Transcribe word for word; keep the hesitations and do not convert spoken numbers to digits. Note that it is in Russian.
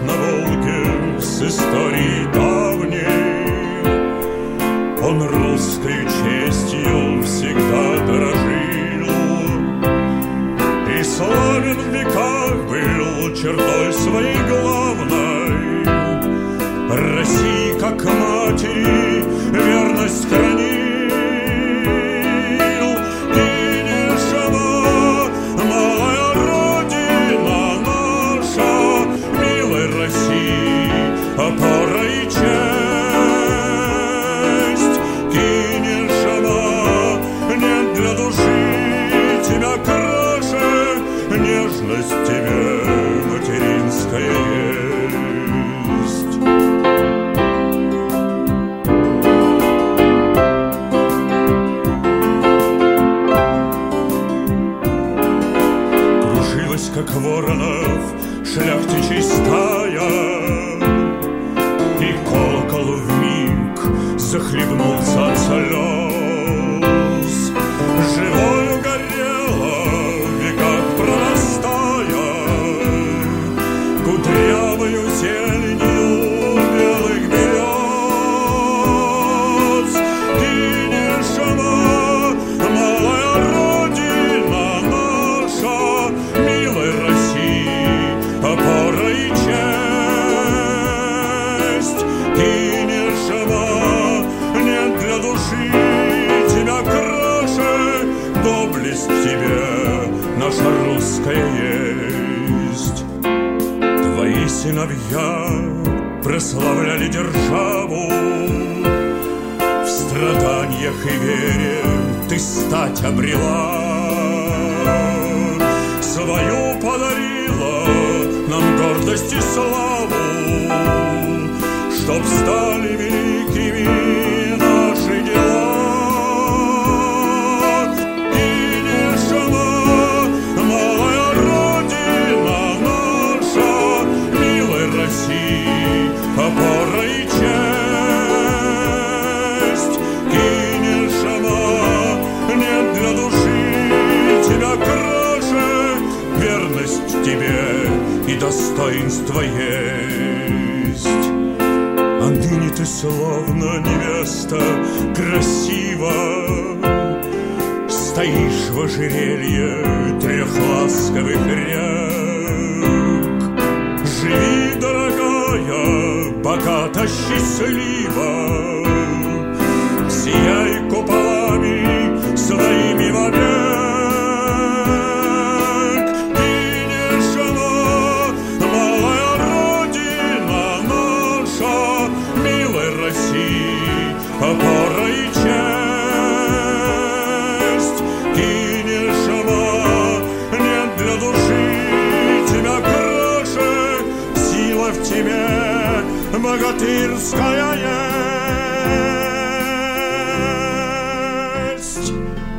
на Волге с историей давней. Он русской честью всегда дорожил и славен в веках был чертой своей главной. России, как матери, верность хранил. Кинешева, малая родина наша, милой России, опора и честь. Кинешева, нет для души тебя краше, нежность тебе материнская есть. Кружилась, как воронов, шляхтичей стая, и колокол вмиг захлебнулся от слез. Живою горела в веках прорастая, кудрявою зеленью белых берез. Кинешева, малая родина наша, милой России, опора и честь. Кинешева, нет для души тебя краше, доблесть в тебе наша русская есть. Твои сыновья прославляли державу, в страданиях и вере ты стать обрела. Свою подарила нам гордость и славу, чтоб стали великими наши дела. Кинешева, малая родина наша, милой России, опора и честь. Кинешева, нет для души тебя краше, верность в тебе и достоинство есть. А ныне ты словно невеста красива, стоишь в ожерелье трех ласковых рек. Живи, дорогая, богато, счастливо, сияй куполами своими вовек. Кинешева, малая родина наша, милой России, опора и честь. Кинешева, нет для души тебя краше, сила в тебе богатырская есть.